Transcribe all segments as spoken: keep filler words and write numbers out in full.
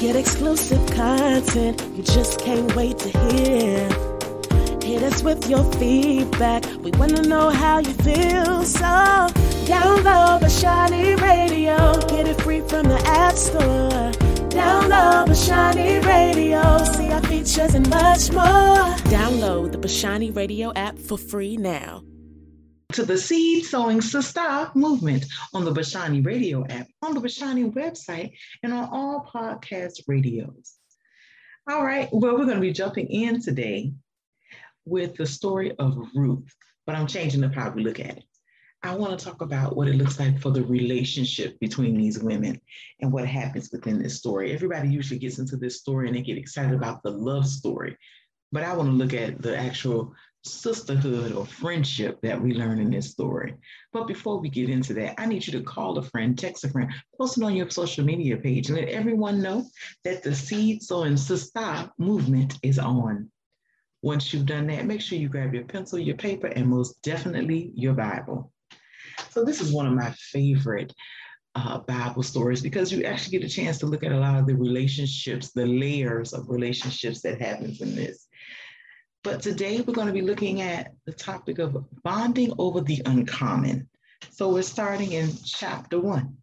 Get exclusive content you just can't wait to hear. Hit us with your feedback. We want to know how you feel. So download Bashani Radio. Get it free from the App Store. Download Bashani Radio. See our features and much more. Download the Bashani Radio app for free now. To the Seed Sowing Sister movement on the Bashani Radio app, on the Bashani website, and on all podcast radios. All right, well, we're going to be jumping in today with the story of Ruth, but I'm changing up how we look at it. I want to talk about what it looks like for the relationship between these women and what happens within this story. Everybody usually gets into this story and they get excited about the love story, but I want to look at the actual sisterhood or friendship that we learn in this story. But before we get into that, I need you to call a friend, text a friend, post it on your social media page, and let everyone know that the Seed Sowing Sister movement is on. Once you've done that, make sure you grab your pencil, your paper, and most definitely your Bible. So this is one of my favorite uh, Bible stories because you actually get a chance to look at a lot of the relationships, the layers of relationships that happens in this. But today we're going to be looking at the topic of bonding over the uncommon. So we're starting in chapter one.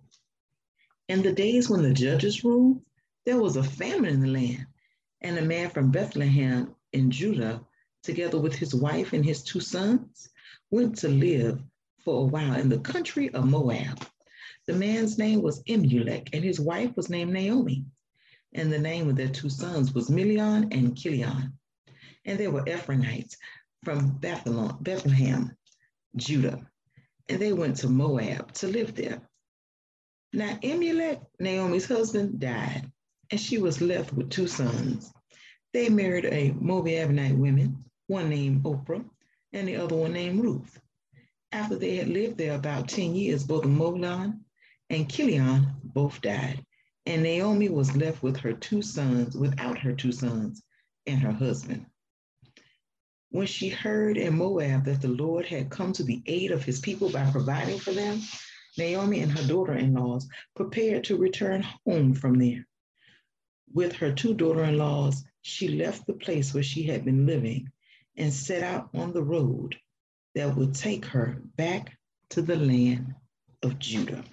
In the days when the judges ruled, there was a famine in the land, and a man from Bethlehem in Judah, together with his wife and his two sons, went to live for a while in the country of Moab. The man's name was Elimelech, and his wife was named Naomi, and the name of their two sons was Milion and Kilion. And they were Ephraimites from Bethlehem, Judah, and they went to Moab to live there. Now Elimelech, Naomi's husband, died, and she was left with two sons. They married a Moabite woman, one named Oprah, and the other one named Ruth. After they had lived there about ten years, both Milion and Kilion both died, and Naomi was left with her two sons, without her two sons and her husband. When she heard in Moab that the Lord had come to the aid of his people by providing for them, Naomi and her daughter-in-laws prepared to return home from there. With her two daughter-in-laws, she left the place where she had been living and set out on the road that would take her back to the land of Judah.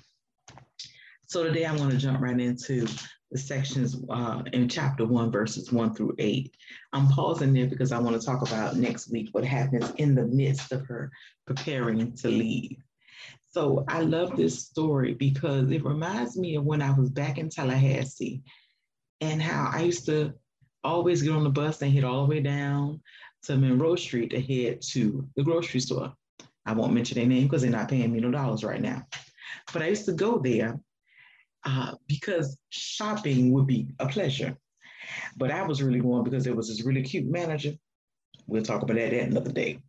So today I want to jump right into the sections uh, in chapter one, verses one through eight. I'm pausing there because I want to talk about next week what happens in the midst of her preparing to leave. So I love this story because it reminds me of when I was back in Tallahassee and how I used to always get on the bus and head all the way down to Monroe Street to head to the grocery store. I won't mention their name because they're not paying me no dollars right now. But I used to go there Uh, because shopping would be a pleasure. But I was really going because there was this really cute manager. We'll talk about that another day.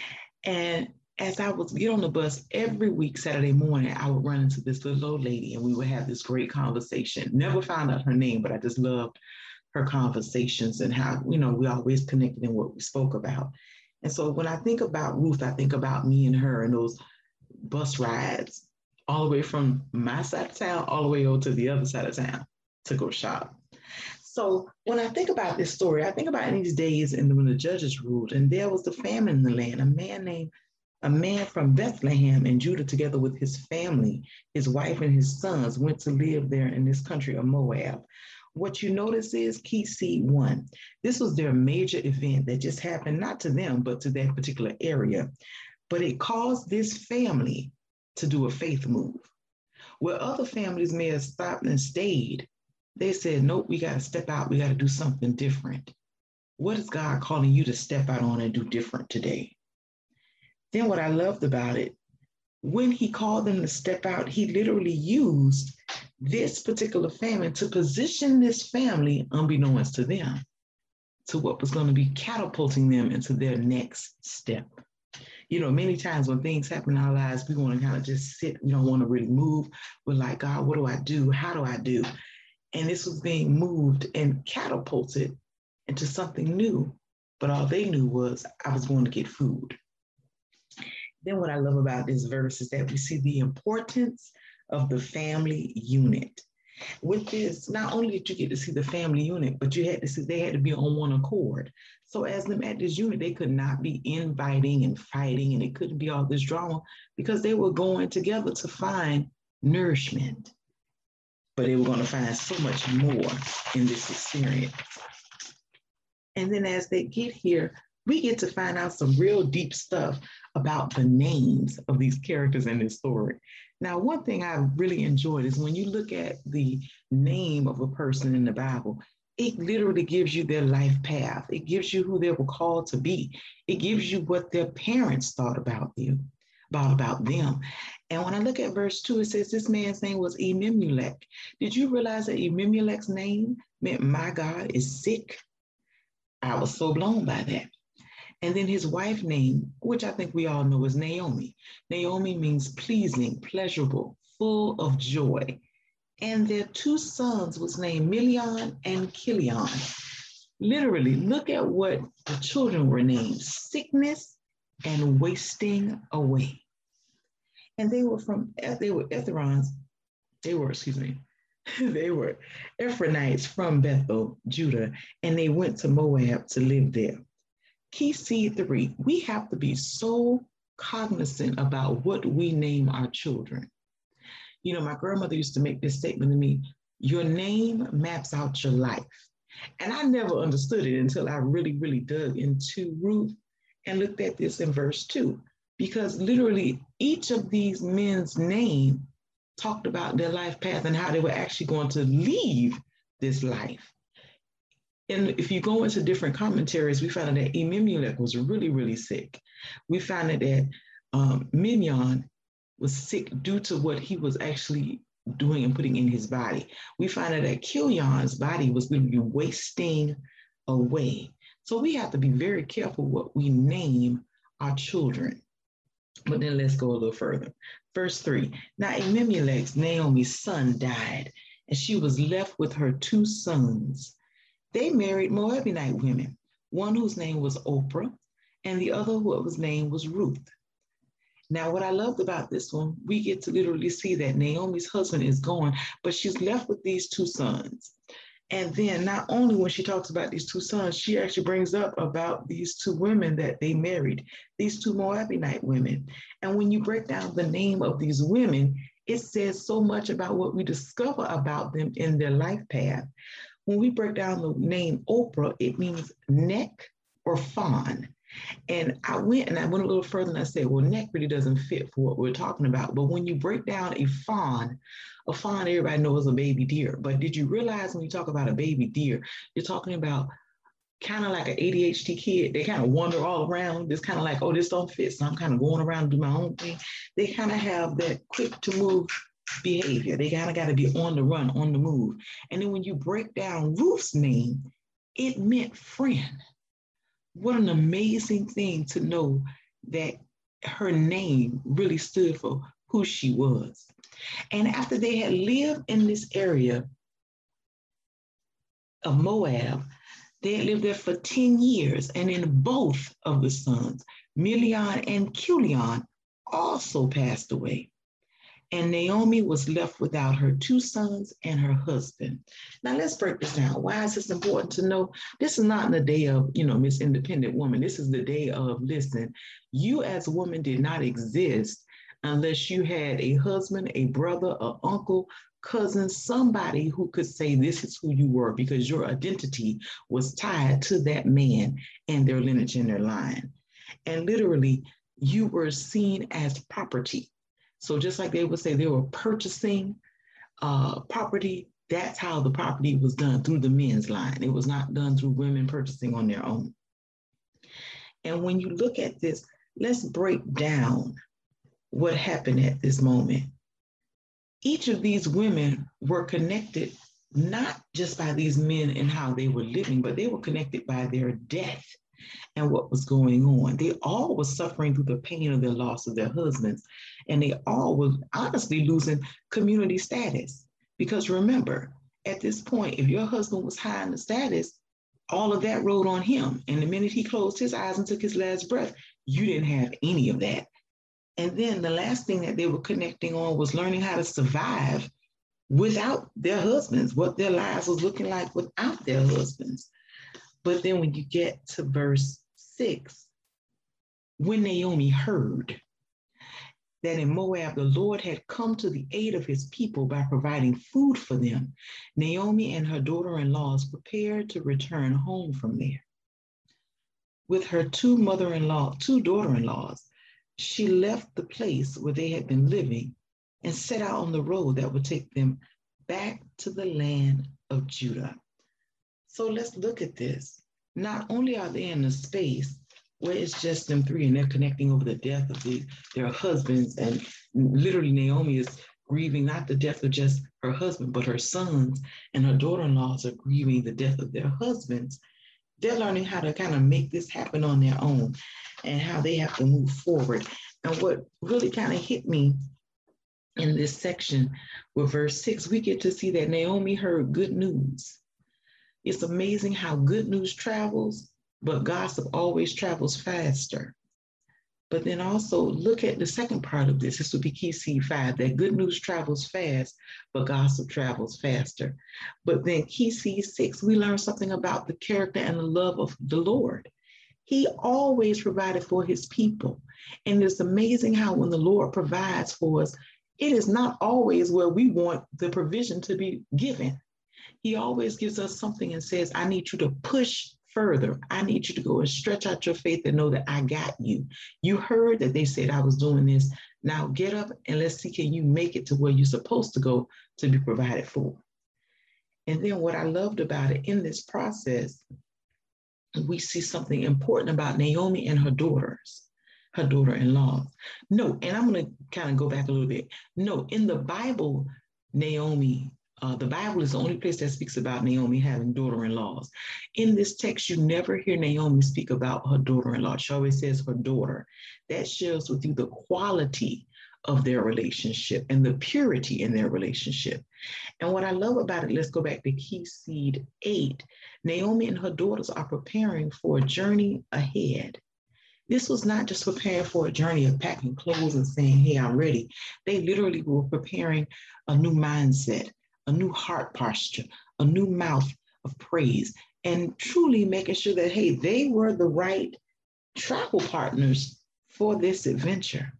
And as I would get on the bus every week, Saturday morning, I would run into this little old lady and we would have this great conversation. Never found out her name, but I just loved her conversations and how, you know, we always connected in what we spoke about. And so when I think about Ruth, I think about me and her and those bus rides all the way from my side of town, all the way over to the other side of town to go shop. So when I think about this story, I think about in these days and when the judges ruled, and there was the famine in the land, a man named, a man from Bethlehem in Judah, together with his family, his wife and his sons, went to live there in this country of Moab. What you notice is Key Seed One. This was their major event that just happened, not to them, but to that particular area. But it caused this family to do a faith move. Where other families may have stopped and stayed, they said, nope, we got to step out. We got to do something different. What is God calling you to step out on and do different today? Then what I loved about it, when he called them to step out, he literally used this particular family to position this family, unbeknownst to them, to what was going to be catapulting them into their next step. You know, many times when things happen in our lives, we want to kind of just sit. We don't want to really move. We're like, God, what do I do? How do I do? And this was being moved and catapulted into something new. But all they knew was I was going to get food. Then what I love about this verse is that we see the importance of the family unit. With this, not only did you get to see the family unit, but you had to see they had to be on one accord. So as them at this unit, they could not be infighting and fighting, and it couldn't be all this drama because they were going together to find nourishment. But they were going to find so much more in this experience. And then as they get here, we get to find out some real deep stuff about the names of these characters in this story. Now, one thing I really enjoyed is when you look at the name of a person in the Bible, it literally gives you their life path. It gives you who they were called to be. It gives you what their parents thought about you, about, about them. And when I look at verse two, it says this man's name was Elimelech. Did you realize that Elimelech's name meant my God is sick? I was so blown by that. And then his wife's name, which I think we all know is Naomi. Naomi means pleasing, pleasurable, full of joy. And their two sons was named Milion and Kilion. Literally, look at what the children were named: sickness and wasting away. And they were from, they were Ethrons, they were, excuse me, they were Ephraimites from Bethel, Judah, and they went to Moab to live there. Key C three, we have to be so cognizant about what we name our children. You know, my grandmother used to make this statement to me: your name maps out your life. And I never understood it until I really, really dug into Ruth and looked at this in verse two, because literally each of these men's name talked about their life path and how they were actually going to leave this life. And if you go into different commentaries, we found that Elimelech was really, really sick. We found that um, Mignon was sick due to what he was actually doing and putting in his body. We find out that Kilion's body was going to be wasting away. So we have to be very careful what we name our children. But then let's go a little further. Verse three, now Elimelech's, Naomi's son, died, and she was left with her two sons. They married Moabite women, one whose name was Oprah, and the other whose name was Ruth. Now, what I loved about this one, we get to literally see that Naomi's husband is gone, but she's left with these two sons. And then not only when she talks about these two sons, she actually brings up about these two women that they married, these two Moabite women. And when you break down the name of these women, it says so much about what we discover about them in their life path. When we break down the name Oprah, it means neck or fawn. And I went and I went a little further and I said, well, neck really doesn't fit for what we're talking about. But when you break down a fawn, a fawn, everybody knows a baby deer. But did you realize when you talk about a baby deer, you're talking about kind of like an A D H D kid? They kind of wander all around. It's kind of like, oh, this don't fit, so I'm kind of going around and do my own thing. They kind of have that quick to move behavior. They kind of got to be on the run, on the move. And then when you break down Ruth's name, it meant friend. What an amazing thing to know that her name really stood for who she was. And after they had lived in this area of Moab, they had lived there for ten years. And then both of the sons, Milion and Kilion, also passed away. And Naomi was left without her two sons and her husband. Now let's break this down. Why is this important to know? This is not the day of, you know, Miss Independent Woman. This is the day of, listen, you as a woman did not exist unless you had a husband, a brother, an uncle, cousin, somebody who could say this is who you were, because your identity was tied to that man and their lineage and their line. And literally, you were seen as property. So just like they would say they were purchasing uh, property, that's how the property was done, through the men's line. It was not done through women purchasing on their own. And when you look at this, let's break down what happened at this moment. Each of these women were connected not just by these men and how they were living, but they were connected by their death and what was going on. They all were suffering through the pain of their loss of their husbands. And they all were honestly losing community status. Because remember, at this point, if your husband was high in the status, all of that rode on him. And the minute he closed his eyes and took his last breath, you didn't have any of that. And then the last thing that they were connecting on was learning how to survive without their husbands, what their lives was looking like without their husbands. But then when you get to verse six, when Naomi heard that in Moab the Lord had come to the aid of his people by providing food for them, Naomi and her daughter-in-laws prepared to return home from there. With her two mother-in-law, two daughter-in-laws, she left the place where they had been living and set out on the road that would take them back to the land of Judah. So let's look at this. Not only are they in a space where it's just them three and they're connecting over the death of the, their husbands, and literally Naomi is grieving not the death of just her husband, but her sons, and her daughter-in-laws are grieving the death of their husbands. They're learning how to kind of make this happen on their own and how they have to move forward. And what really kind of hit me in this section with verse six, we get to see that Naomi heard good news. It's amazing how good news travels, but gossip always travels faster. But then also look at the second part of this. This would be key seed five, that good news travels fast, but gossip travels faster. But then key seed six, we learn something about the character and the love of the Lord. He always provided for his people. And it's amazing how when the Lord provides for us, it is not always where we want the provision to be given. He always gives us something and says, I need you to push further. I need you to go and stretch out your faith and know that I got you. You heard that they said I was doing this. Now get up and let's see, can you make it to where you're supposed to go to be provided for? And then what I loved about it in this process, we see something important about Naomi and her daughters, her daughter-in-law. No, and I'm going to kind of go back a little bit. No, in the Bible, Naomi, Uh, the Bible is the only place that speaks about Naomi having daughter-in-laws. In this text, you never hear Naomi speak about her daughter-in-law. She always says her daughter. That shares with you the quality of their relationship and the purity in their relationship. And what I love about it, let's go back to key seed eight. Naomi and her daughters are preparing for a journey ahead. This was not just preparing for a journey of packing clothes and saying, hey, I'm ready. They literally were preparing a new mindset, a new heart posture, a new mouth of praise, and truly making sure that, hey, they were the right travel partners for this adventure.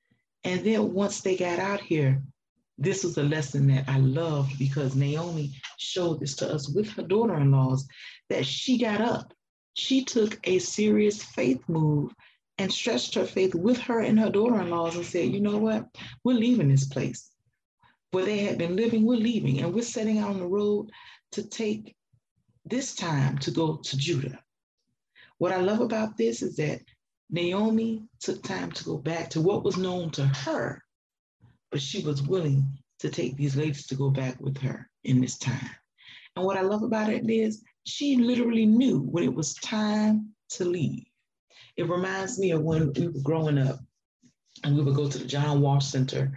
And then once they got out here, this was a lesson that I loved because Naomi showed this to us with her daughter-in-laws, that she got up. She took a serious faith move and stretched her faith with her and her daughter-in-laws and said, you know what, we're leaving this place. Where they had been living, we're leaving, and we're setting out on the road to take this time to go to Judah. What I love about this is that Naomi took time to go back to what was known to her, but she was willing to take these ladies to go back with her in this time. And what I love about it is she literally knew when it was time to leave. It reminds me of when we were growing up and we would go to the John Walsh Center,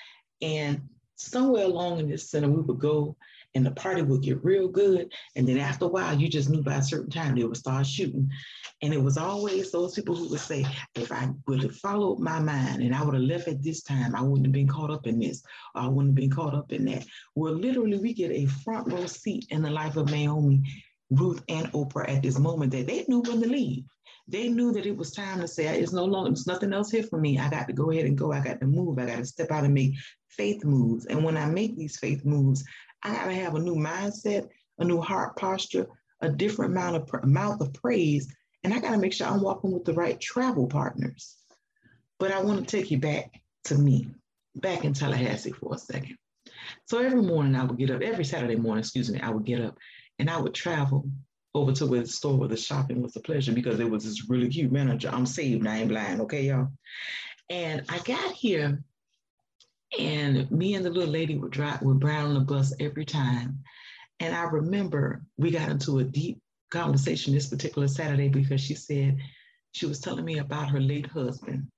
and somewhere along in this center, we would go and the party would get real good. And then after a while, you just knew by a certain time they would start shooting. And it was always those people who would say, if I would have followed my mind and I would have left at this time, I wouldn't have been caught up in this, or I wouldn't have been caught up in that. Well, literally, we get a front row seat in the life of Naomi, Ruth, and Oprah at this moment that they knew when to leave. They knew that it was time to say, it's no longer, there's nothing else here for me. I got to go ahead and go. I got to move. I got to step out and make faith moves. And when I make these faith moves, I got to have a new mindset, a new heart posture, a different amount of mouth of praise. And I got to make sure I'm walking with the right travel partners. But I want to take you back to me, back in Tallahassee for a second. So every morning I would get up, every Saturday morning, excuse me, I would get up and I would travel over to where the store where the shopping was a pleasure because there was this really cute manager. I'm saved, I ain't blind, okay, y'all? And I got here and me and the little lady would drive, would ride on the bus every time. And I remember we got into a deep conversation this particular Saturday because she said, she was telling me about her late husband.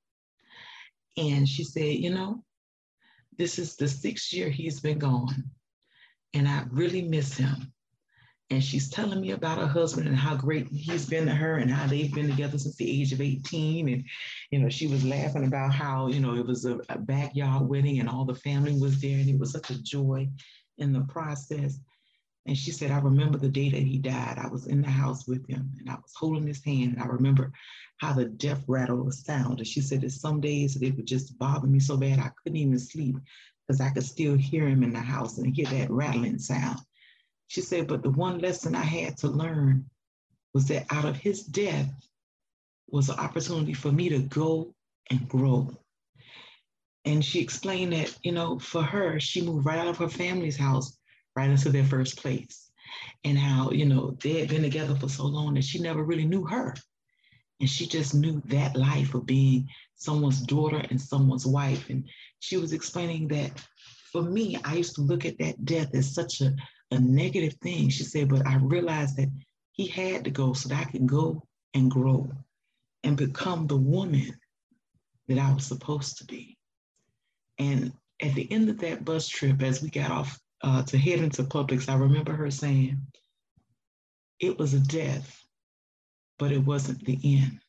And she said, you know, this is the sixth year he's been gone and I really miss him. And she's telling me about her husband and how great he's been to her and how they've been together since the age of eighteen. And, you know, she was laughing about how, you know, it was a, a backyard wedding and all the family was there and it was such a joy. in the process. And she said, I remember the day that he died. I was in the house with him and I was holding his hand. And I remember how the death rattle would sound. And she said that some days it would just bother me so bad I couldn't even sleep because I could still hear him in the house and hear that rattling sound. She said, but the one lesson I had to learn was that out of his death was an opportunity for me to go and grow. And she explained that, you know, for her, she moved right out of her family's house right into their first place, and how, you know, they had been together for so long that she never really knew her. And she just knew that life of being someone's daughter and someone's wife. And she was explaining that for me, I used to look at that death as such a, a negative thing. She said, but I realized that he had to go so that I could go and grow and become the woman that I was supposed to be. And at the end of that bus trip, as we got off Uh, to head into Publix, I remember her saying, it was a death, but it wasn't the end.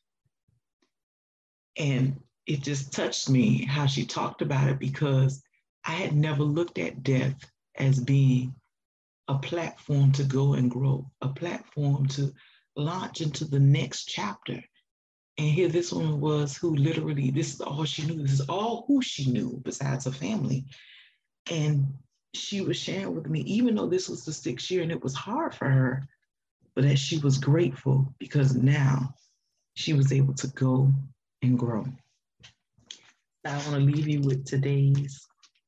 And it just touched me how she talked about it, because I had never looked at death as being a platform to go and grow, a platform to launch into the next chapter. And here this woman was who literally, this is all she knew. This is all who she knew besides her family. And she was sharing with me, even though this was the sixth year and it was hard for her, but that she was grateful because now she was able to go and grow. I want to leave you with today's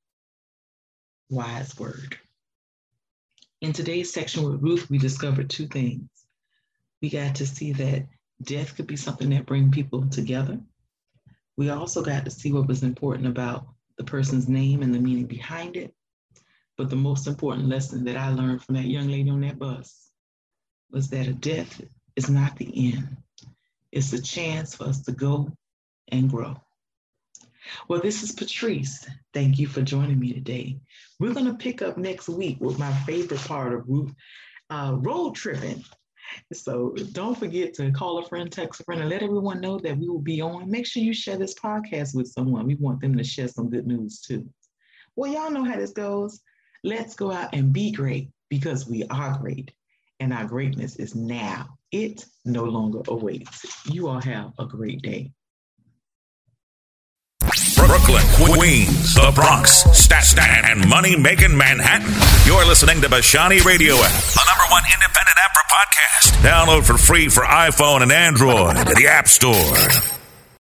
wise word. In today's section with Ruth, we discovered two things. We got to see that death could be something that brings people together. We also got to see what was important about the person's name and the meaning behind it. But the most important lesson that I learned from that young lady on that bus was that a death is not the end. It's a chance for us to go and grow. Well, this is Patrice. Thank you for joining me today. We're going to pick up next week with my favorite part of Ruth, uh, road tripping. So don't forget to call a friend, text a friend, and let everyone know that we will be on. Make sure you share this podcast with someone. We want them to share some good news too. Well, y'all know how this goes. Let's go out and be great, because we are great and our greatness is now. It no longer awaits. You all have a great day. Brooklyn, Queens, the Bronx, Staten, and money-making Manhattan. You're listening to Bashani Radio App, the number one independent app for podcasts. Download for free for iPhone and Android at the App Store.